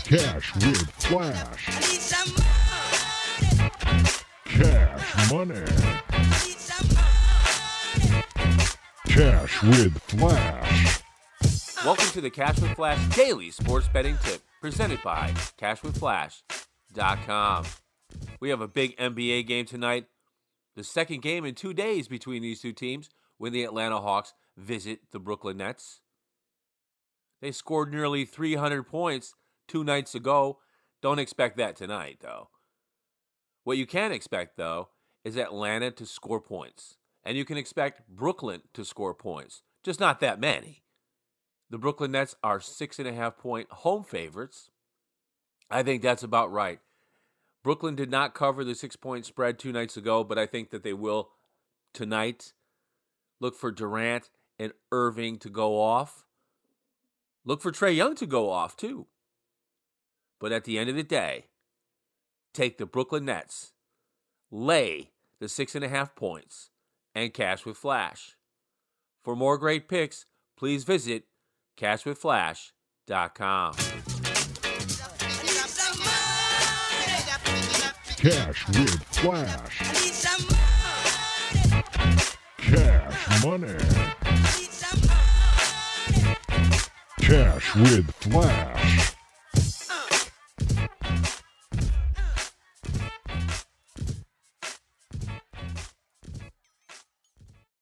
Cash with Flash. Cash money. Cash with Flash. Welcome to the Cash with Flash Daily Sports Betting Tip, presented by CashWithFlash.com. We have a big NBA game tonight, the second game in 2 days between these two teams when the Atlanta Hawks visit the Brooklyn Nets. They scored nearly 300 points 2 nights ago. Don't expect that tonight, though. What you can expect, though, is Atlanta to score points. And you can expect Brooklyn to score points, just not that many. The Brooklyn Nets are 6.5-point home favorites. I think that's about right. Brooklyn did not cover the 6-point spread 2 nights ago, but I think that they will tonight. Look for Durant and Irving to go off. Look for Trae Young to go off, too. But at the end of the day, take the Brooklyn Nets, lay the 6.5 points, and cash with Flash. For more great picks, please visit CashWithFlash.com. Cash with Flash. Cash money. Cash with Flash.